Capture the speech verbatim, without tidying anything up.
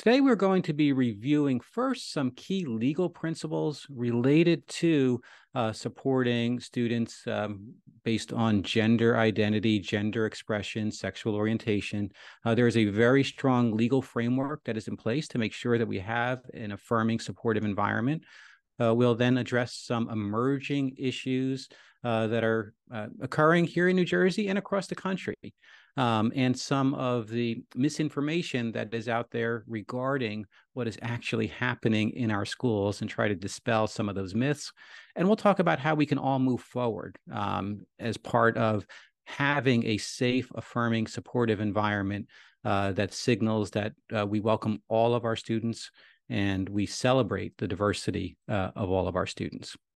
Today, we're going to be reviewing first some key legal principles related to uh, supporting students um, based on gender identity, gender expression, sexual orientation. Uh, there is a very strong legal framework that is in place to make sure that we have an affirming, supportive environment. Uh, we'll then address some emerging issues uh, that are uh, occurring here in New Jersey and across the country, um, and some of the misinformation that is out there regarding what is actually happening in our schools and try to dispel some of those myths. And we'll talk about how we can all move forward um, as part of having a safe, affirming, supportive environment uh, that signals that uh, we welcome all of our students and we celebrate the diversity uh, of all of our students.